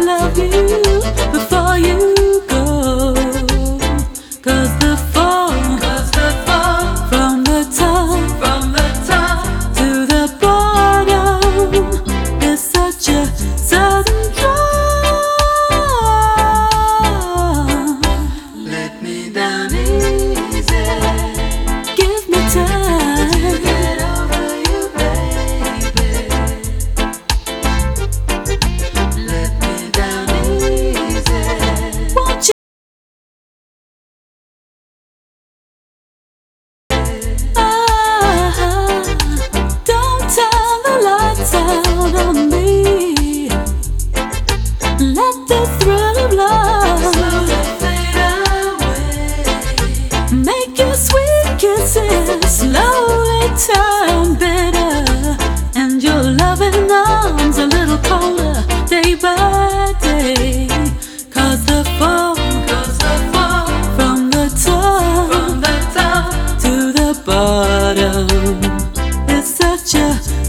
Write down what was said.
love you before you go. 'Cause the fall from the top to the bottom is such a sudden drop. Let me down easy. Give me time to get over you, baby. Let me down easy. Won't you? Don't turn the lights out on me. Let the thrill of love slowly fade away. Make your sweet kisses slowly turn bitter, and your loving arms a little colder day by day. 'Cause the fall from the top to the bottom is such a